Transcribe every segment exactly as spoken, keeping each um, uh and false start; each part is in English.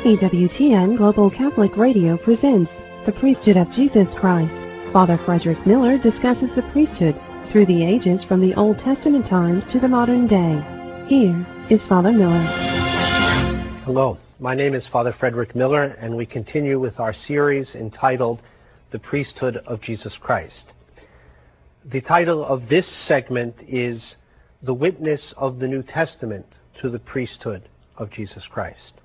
E W T N Global Catholic Radio presents The Priesthood of Jesus Christ. Father Frederick Miller discusses the priesthood through the ages from the Old Testament times to the modern day. Here is Father Miller. Hello, my name is Father Frederick Miller, and we continue with our series entitled The Priesthood of Jesus Christ. The title of this segment is The Witness of the New Testament to the Priesthood of Jesus Christ.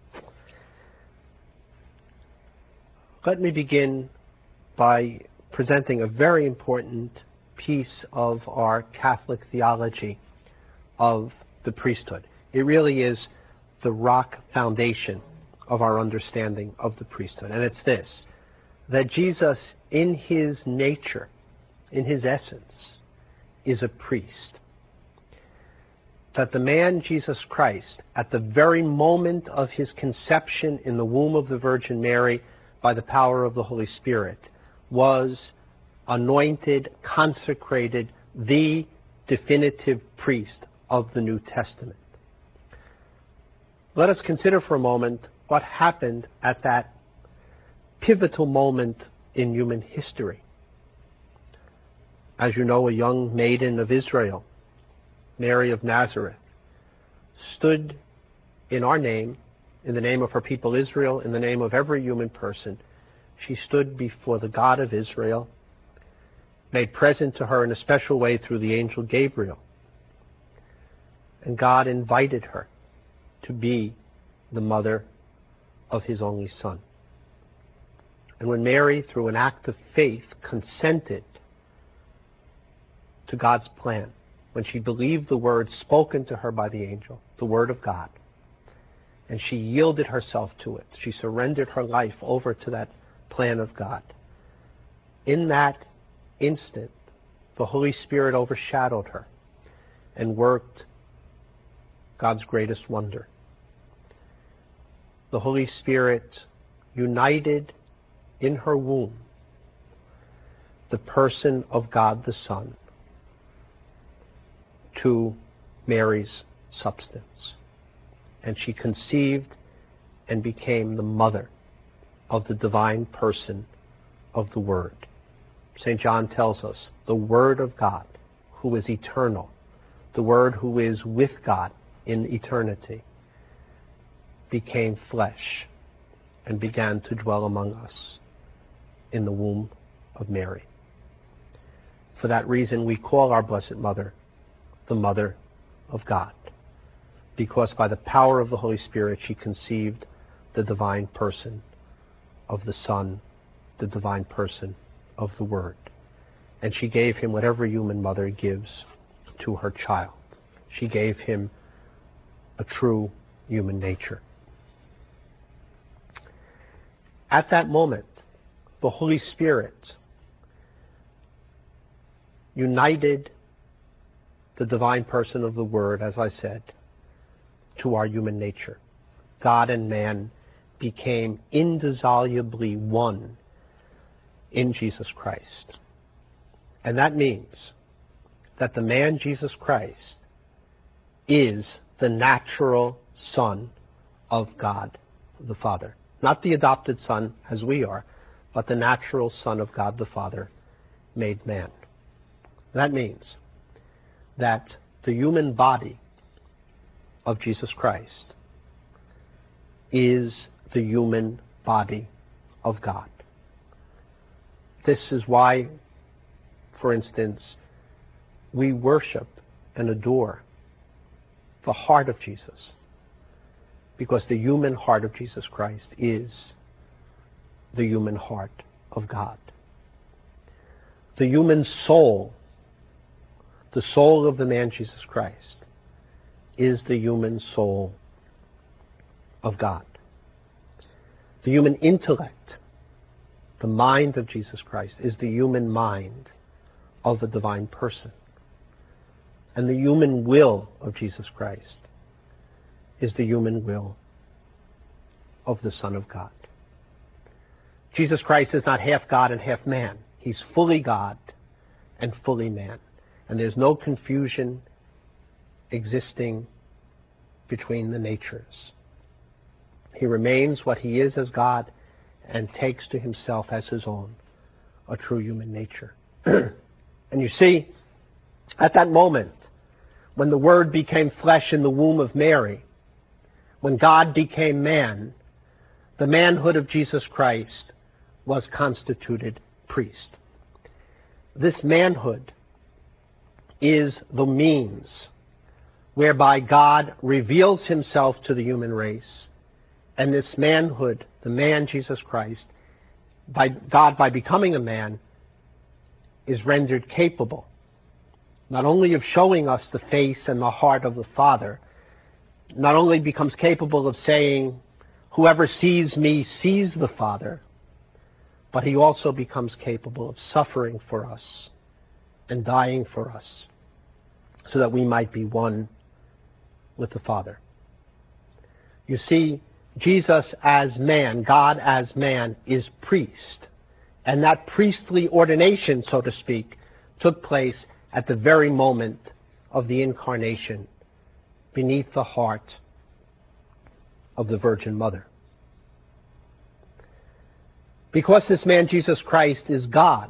Let me begin by presenting a very important piece of our Catholic theology of the priesthood. It really is the rock foundation of our understanding of the priesthood. And it's this, that Jesus, in his nature, in his essence, is a priest. That the man Jesus Christ, at the very moment of his conception in the womb of the Virgin Mary, by the power of the Holy Spirit, was anointed, consecrated, the definitive priest of the New Testament. Let us consider for a moment what happened at that pivotal moment in human history. As you know, a young maiden of Israel, Mary of Nazareth, stood in our name, in the name of her people Israel, in the name of every human person. She stood before the God of Israel, made present to her in a special way through the angel Gabriel. And God invited her to be the mother of his only Son. And when Mary, through an act of faith, consented to God's plan, when she believed the word spoken to her by the angel, the word of God, and she yielded herself to it, she surrendered her life over to that plan of God. In that instant, the Holy Spirit overshadowed her and worked God's greatest wonder. The Holy Spirit united in her womb the person of God the Son to Mary's substance. And she conceived and became the mother of the divine person of the Word. Saint John tells us, the Word of God, who is eternal, the Word who is with God in eternity, became flesh and began to dwell among us in the womb of Mary. For that reason, we call our Blessed Mother the Mother of God, because by the power of the Holy Spirit she conceived the divine person of the Son, the divine person of the Word. And she gave him what every human mother gives to her child. She gave him a true human nature. At that moment, the Holy Spirit united the divine person of the Word, as I said, to our human nature. God and man became indissolubly one in Jesus Christ. And that means that the man Jesus Christ is the natural Son of God the Father. Not the adopted Son, as we are, but the natural Son of God the Father, made man. That means that the human body of Jesus Christ is the human body of God. This is why, for instance, we worship and adore the heart of Jesus, because the human heart of Jesus Christ is the human heart of God. The human soul, the soul of the man Jesus Christ, is the human soul of God. The human intellect, the mind of Jesus Christ, is the human mind of the divine person. And the human will of Jesus Christ is the human will of the Son of God. Jesus Christ is not half God and half man. He's fully God and fully man. And there's no confusion existing between the natures. He remains what he is as God and takes to himself as his own a true human nature. And you see, at that moment, when the Word became flesh in the womb of Mary, when God became man, the manhood of Jesus Christ was constituted priest. This manhood is the means whereby God reveals himself to the human race. And this manhood, the man Jesus Christ, by God, by becoming a man, is rendered capable not only of showing us the face and the heart of the Father, not only becomes capable of saying, whoever sees me sees the Father, but he also becomes capable of suffering for us and dying for us so that we might be one with the Father. You see, Jesus as man, God as man, is priest. And that priestly ordination, so to speak, took place at the very moment of the incarnation beneath the heart of the Virgin Mother. Because this man, Jesus Christ, is God,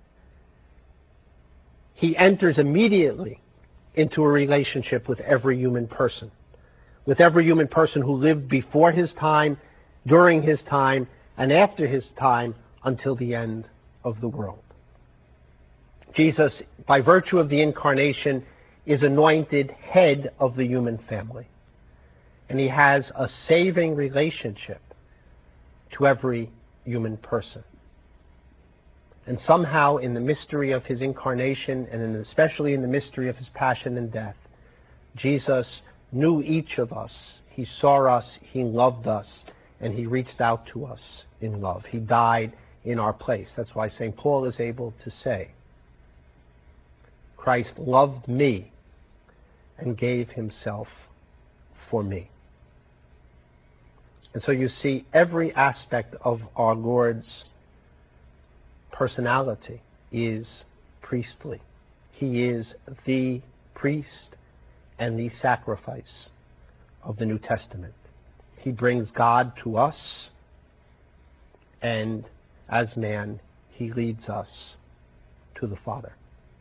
he enters immediately into a relationship with every human person, with every human person who lived before his time, during his time, and after his time, until the end of the world. Jesus, by virtue of the incarnation, is anointed head of the human family. And he has a saving relationship to every human person. And somehow, in the mystery of his incarnation, and in, especially in the mystery of his passion and death, Jesus knew each of us. He saw us, he loved us, and he reached out to us in love. He died in our place. That's why Saint Paul is able to say, Christ loved me and gave himself for me. And so you see, every aspect of our Lord's personality is priestly. He is the priest and the sacrifice of the New Testament. He brings God to us, and as man, he leads us to the Father.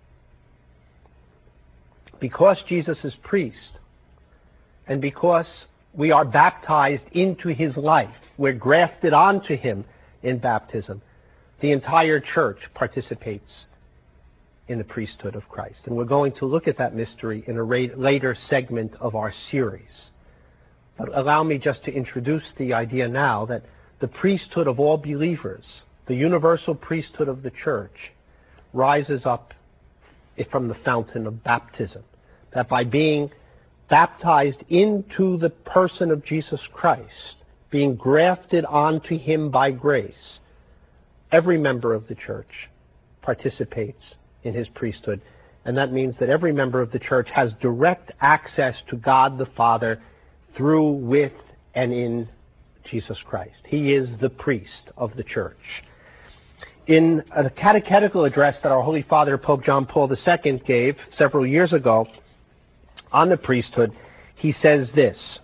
Because Jesus is priest, and because we are baptized into his life, we're grafted onto him in baptism, the entire church participates in the priesthood of Christ. And we're going to look at that mystery in a later segment of our series. But allow me just to introduce the idea now that the priesthood of all believers, the universal priesthood of the church, rises up from the fountain of baptism. That by being baptized into the person of Jesus Christ, being grafted onto him by grace, every member of the church participates in his priesthood. And that means that every member of the church has direct access to God the Father through, with, and in Jesus Christ. He is the priest of the church. In a catechetical address that our Holy Father, Pope John Paul the Second, gave several years ago on the priesthood, he says this: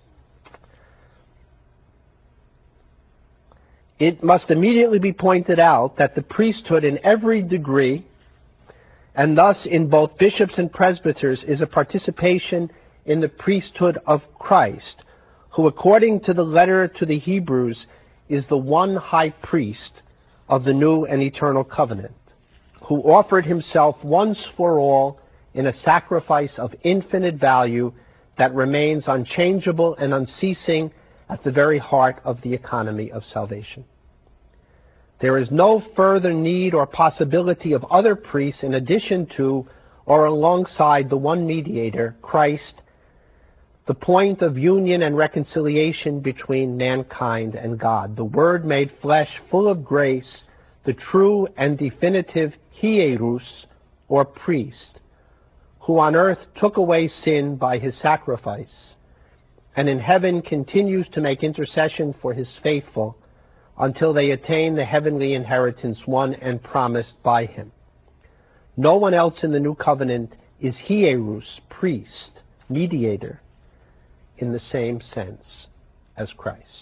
it must immediately be pointed out that the priesthood in every degree, and thus in both bishops and presbyters, is a participation in the priesthood of Christ, who, according to the letter to the Hebrews, is the one high priest of the new and eternal covenant, who offered himself once for all in a sacrifice of infinite value that remains unchangeable and unceasing at the very heart of the economy of salvation. There is no further need or possibility of other priests in addition to or alongside the one mediator, Christ, the point of union and reconciliation between mankind and God, the Word made flesh, full of grace, the true and definitive hierus, or priest, who on earth took away sin by his sacrifice, and in heaven continues to make intercession for his faithful until they attain the heavenly inheritance won and promised by him. No one else in the new covenant is hierus, priest, mediator, in the same sense as Christ.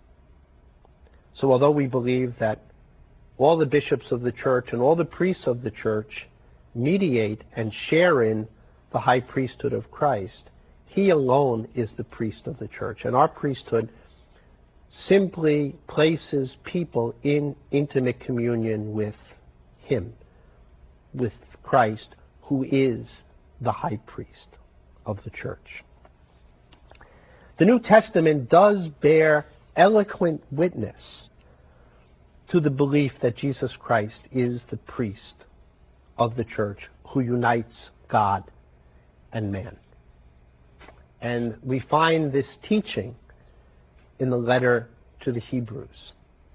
So although we believe that all the bishops of the church and all the priests of the church mediate and share in the high priesthood of Christ, he alone is the priest of the church. And our priesthood simply places people in intimate communion with him, with Christ, who is the high priest of the church. The New Testament does bear eloquent witness to the belief that Jesus Christ is the priest of the church who unites God and man. And we find this teaching in the letter to the Hebrews.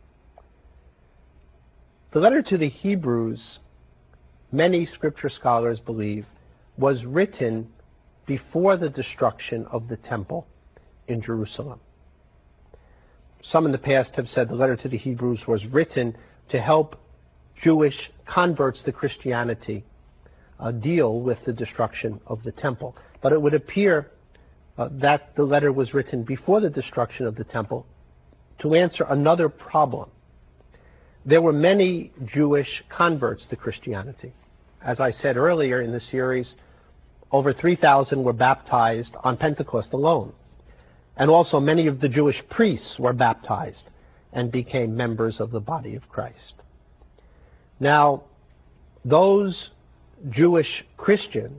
The letter to the Hebrews, many scripture scholars believe, was written before the destruction of the temple in Jerusalem. Some in the past have said the letter to the Hebrews was written to help Jewish converts to Christianity uh, deal with the destruction of the temple. But it would appear uh, that the letter was written before the destruction of the temple to answer another problem. There were many Jewish converts to Christianity. As I said earlier in the series, over three thousand were baptized on Pentecost alone. And also many of the Jewish priests were baptized and became members of the body of Christ. Now, those Jewish Christians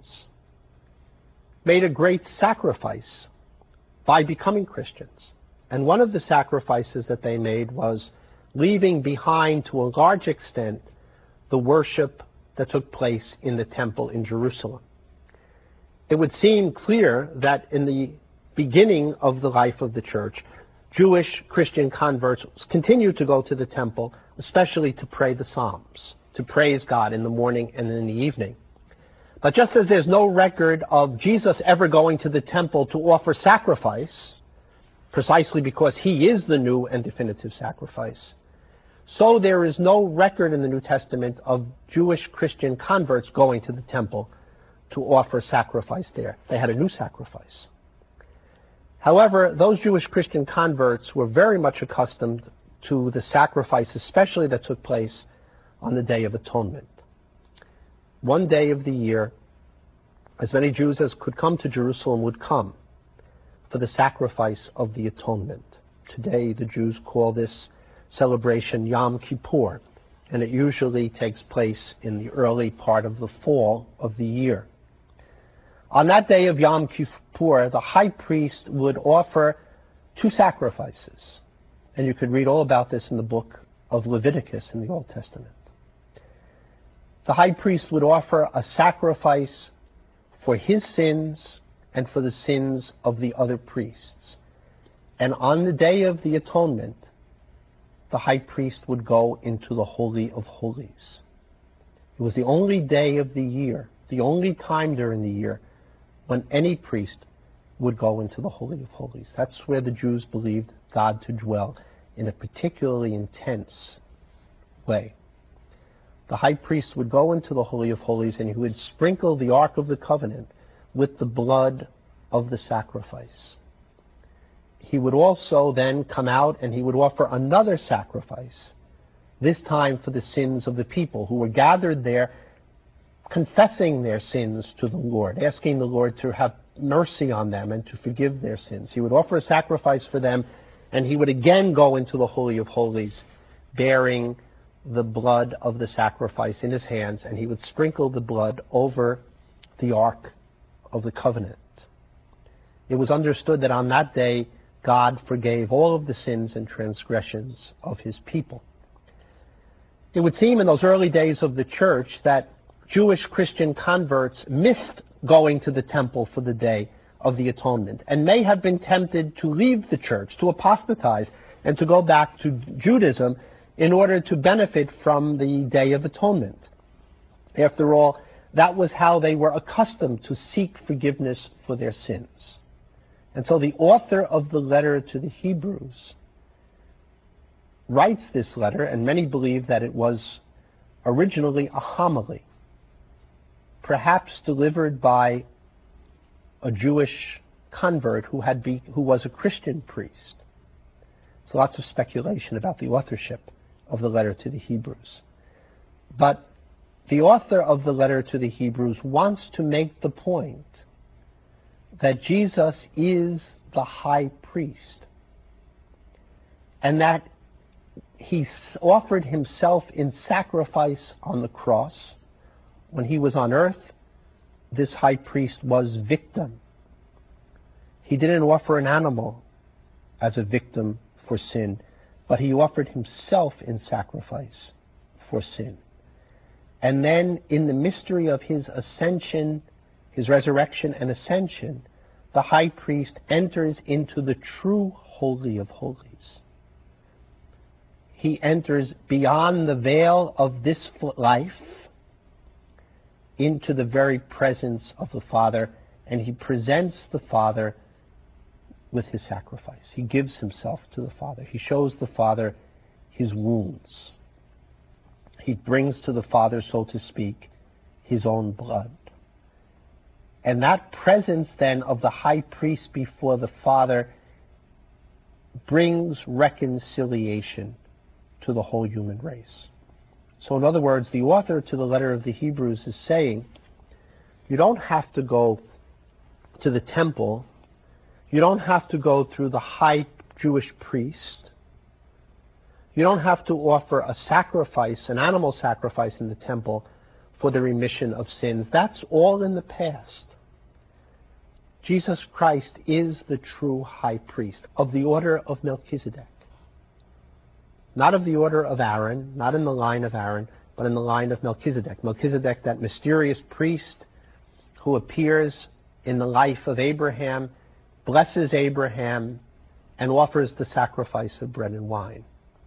made a great sacrifice by becoming Christians. And one of the sacrifices that they made was leaving behind, to a large extent, the worship that took place in the temple in Jerusalem. It would seem clear that in the beginning of the life of the church, Jewish Christian converts continued to go to the temple, especially to pray the Psalms, to praise God in the morning and in the evening. But just as there's no record of Jesus ever going to the temple to offer sacrifice, precisely because he is the new and definitive sacrifice, so there is no record in the New Testament of Jewish Christian converts going to the temple to offer sacrifice there. They had a new sacrifice. However, those Jewish Christian converts were very much accustomed to the sacrifice, especially that took place on the Day of Atonement. One day of the year, as many Jews as could come to Jerusalem would come for the sacrifice of the atonement. Today, the Jews call this celebration Yom Kippur, and it usually takes place in the early part of the fall of the year. On that day of Yom Kippur, the high priest would offer two sacrifices. And you could read all about this in the book of Leviticus in the Old Testament. The high priest would offer a sacrifice for his sins and for the sins of the other priests. And on the day of the atonement, the high priest would go into the Holy of Holies. It was the only day of the year, the only time during the year, when any priest would go into the Holy of Holies. That's where the Jews believed God to dwell in a particularly intense way. The high priest would go into the Holy of Holies and he would sprinkle the Ark of the Covenant with the blood of the sacrifice. He would also then come out and he would offer another sacrifice, this time for the sins of the people who were gathered there, confessing their sins to the Lord, asking the Lord to have mercy on them and to forgive their sins. He would offer a sacrifice for them, and he would again go into the Holy of Holies, bearing the blood of the sacrifice in his hands, and he would sprinkle the blood over the Ark of the Covenant. It was understood that on that day, God forgave all of the sins and transgressions of his people. It would seem in those early days of the church that Jewish Christian converts missed going to the temple for the Day of the Atonement and may have been tempted to leave the church, to apostatize, and to go back to Judaism in order to benefit from the Day of Atonement. After all, that was how they were accustomed to seek forgiveness for their sins. And so the author of the letter to the Hebrews writes this letter, and many believe that it was originally a homily, perhaps delivered by a Jewish convert who had be, who was a Christian priest. So lots of speculation about the authorship of the letter to the Hebrews. But the author of the letter to the Hebrews wants to make the point that Jesus is the high priest, and that he offered himself in sacrifice on the cross. When he was on earth, this high priest was victim. He didn't offer an animal as a victim for sin, but he offered himself in sacrifice for sin. And then in the mystery of his ascension, his resurrection and ascension, the high priest enters into the true Holy of Holies. He enters beyond the veil of this life into the very presence of the Father, and he presents the Father with his sacrifice. He gives himself to the Father. He shows the Father his wounds. He brings to the Father, so to speak, his own blood. And that presence then of the high priest before the Father brings reconciliation to the whole human race. So in other words, the author to the letter of the Hebrews is saying, you don't have to go to the temple. You don't have to go through the high Jewish priest. You don't have to offer a sacrifice, an animal sacrifice in the temple for the remission of sins. That's all in the past. Jesus Christ is the true high priest of the order of Melchizedek. Not of the order of Aaron, not in the line of Aaron, but in the line of Melchizedek. Melchizedek, that mysterious priest who appears in the life of Abraham, blesses Abraham, and offers the sacrifice of bread and wine.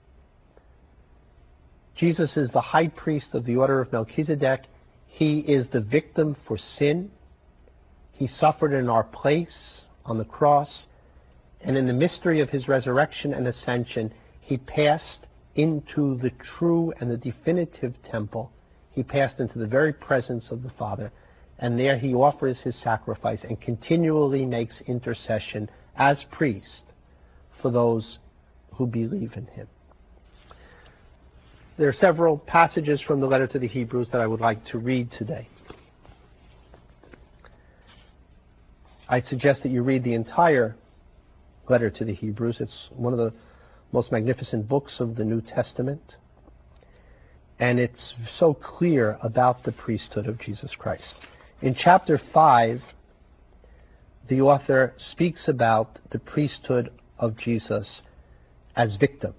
Jesus is the high priest of the order of Melchizedek. He is the victim for sin. He suffered in our place on the cross, and in the mystery of his resurrection and ascension, he passed into the true and the definitive temple. He passed into the very presence of the Father, and there he offers his sacrifice and continually makes intercession as priest for those who believe in him. There are several passages from the letter to the Hebrews that I would like to read today. I suggest that you read the entire letter to the Hebrews. It's one of the most magnificent books of the New Testament. And it's so clear about the priesthood of Jesus Christ. In chapter five, the author speaks about the priesthood of Jesus as victim.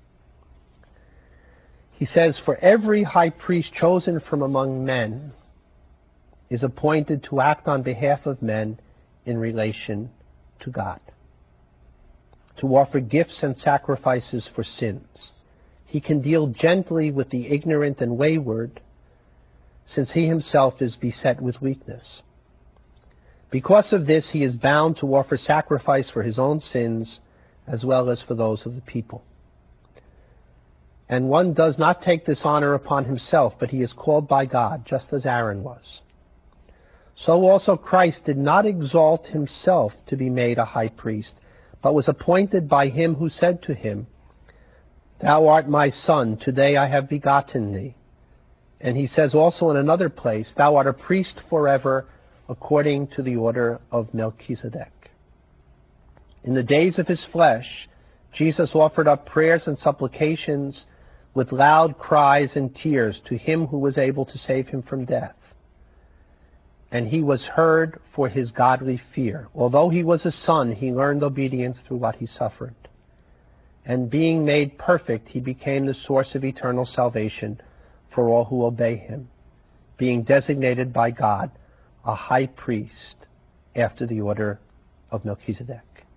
He says, "For every high priest chosen from among men is appointed to act on behalf of men in relation to God, to offer gifts and sacrifices for sins. He can deal gently with the ignorant and wayward, since he himself is beset with weakness. Because of this, he is bound to offer sacrifice for his own sins as well as for those of the people. And one does not take this honor upon himself, but he is called by God, just as Aaron was. So also Christ did not exalt himself to be made a high priest, but was appointed by him who said to him, 'Thou art my son, today I have begotten thee.' And he says also in another place, 'Thou art a priest forever, according to the order of Melchizedek.' In the days of his flesh, Jesus offered up prayers and supplications with loud cries and tears to him who was able to save him from death. And he was heard for his godly fear. Although he was a son, he learned obedience through what he suffered. And being made perfect, he became the source of eternal salvation for all who obey him, being designated by God a high priest after the order of Melchizedek."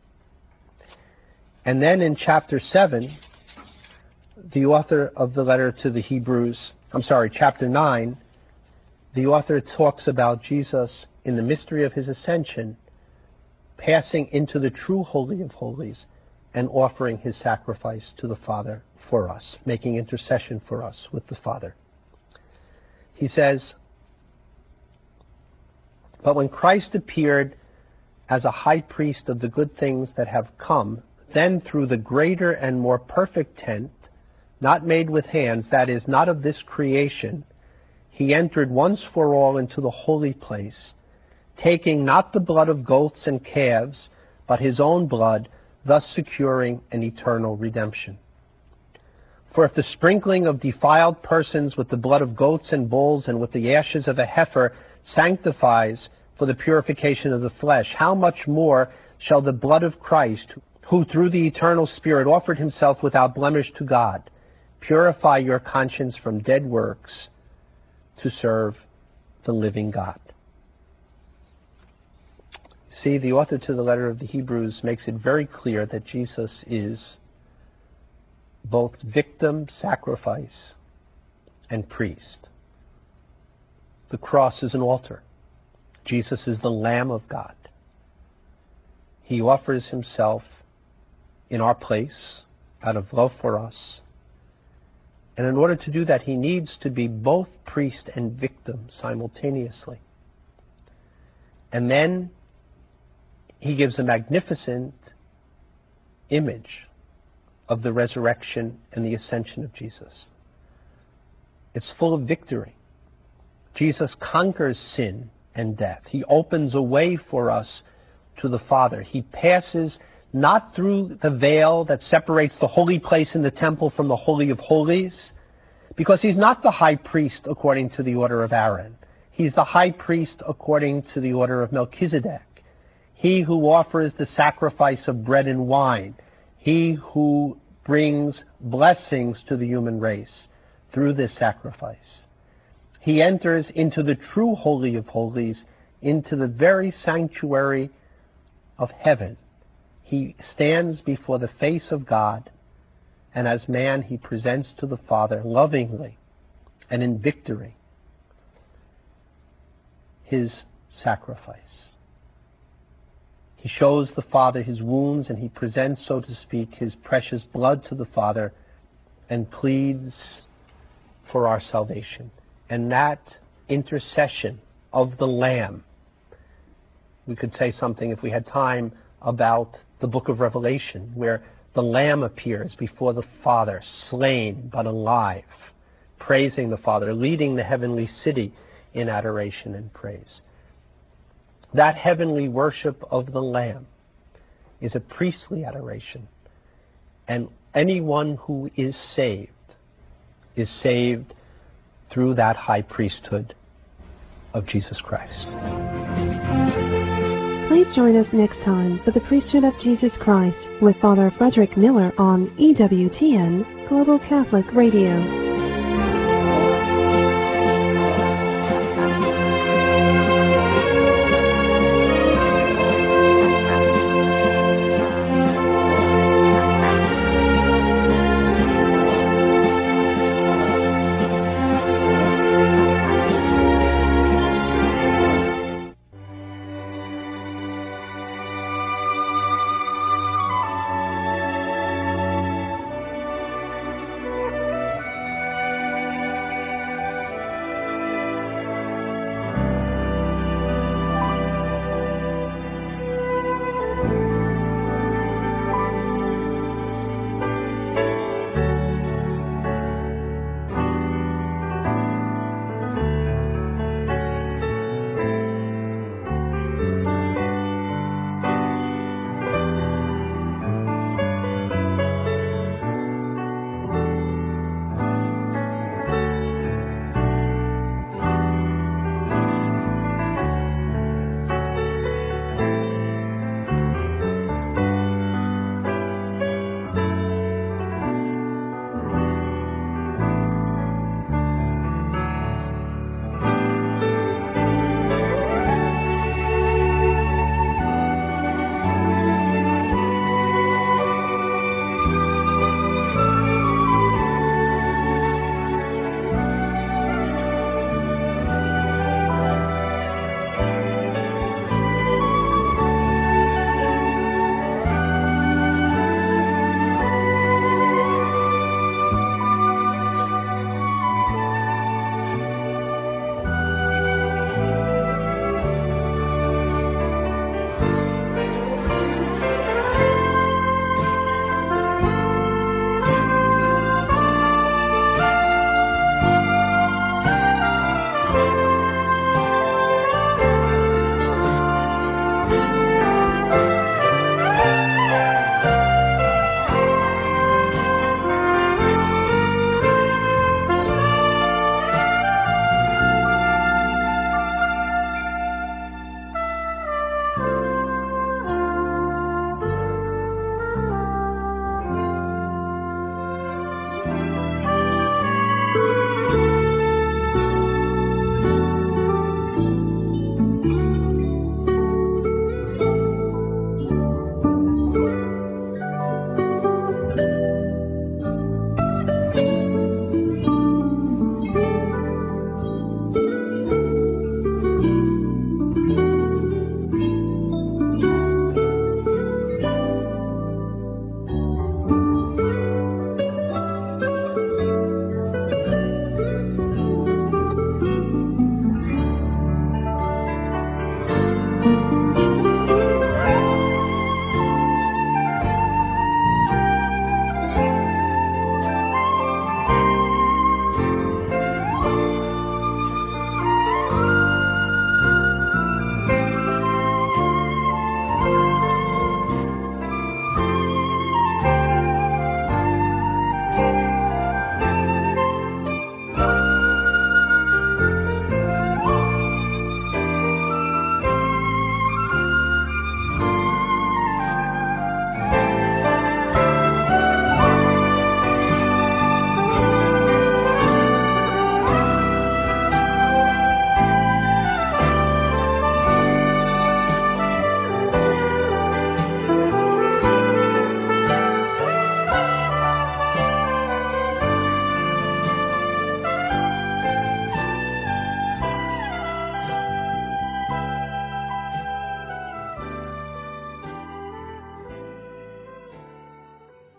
And then in chapter seven, the author of the letter to the Hebrews, I'm sorry, chapter nine, the author talks about Jesus in the mystery of his ascension, passing into the true Holy of Holies and offering his sacrifice to the Father for us, making intercession for us with the Father. He says, "But when Christ appeared as a high priest of the good things that have come, then through the greater and more perfect tent, not made with hands, that is, not of this creation, he entered once for all into the holy place, taking not the blood of goats and calves, but his own blood, thus securing an eternal redemption. For if the sprinkling of defiled persons with the blood of goats and bulls and with the ashes of a heifer sanctifies for the purification of the flesh, how much more shall the blood of Christ, who through the eternal Spirit offered himself without blemish to God, purify your conscience from dead works to serve the living God. See, the author to the letter of the Hebrews makes it very clear that Jesus is both victim, sacrifice, and priest. The cross is an altar. Jesus is the Lamb of God. He offers himself in our place out of love for us. And in order to do that, he needs to be both priest and victim simultaneously. And then he gives a magnificent image of the resurrection and the ascension of Jesus. It's full of victory. Jesus conquers sin and death. He opens a way for us to the Father. He passes not through the veil that separates the holy place in the temple from the Holy of Holies, because he's not the high priest according to the order of Aaron. He's the high priest according to the order of Melchizedek. He who offers the sacrifice of bread and wine. He who brings blessings to the human race through this sacrifice. He enters into the true Holy of Holies, into the very sanctuary of heaven. He stands before the face of God, and as man he presents to the Father lovingly and in victory his sacrifice. He shows the Father his wounds, and he presents, so to speak, his precious blood to the Father and pleads for our salvation. And that intercession of the Lamb, we could say something, if we had time, about the book of Revelation, where the Lamb appears before the Father, slain but alive, praising the Father, leading the heavenly city in adoration and praise. That heavenly worship of the Lamb is a priestly adoration. And anyone who is saved is saved through that high priesthood of Jesus Christ. Please join us next time for the Priesthood of Jesus Christ with Father Frederick Miller on E W T N Global Catholic Radio.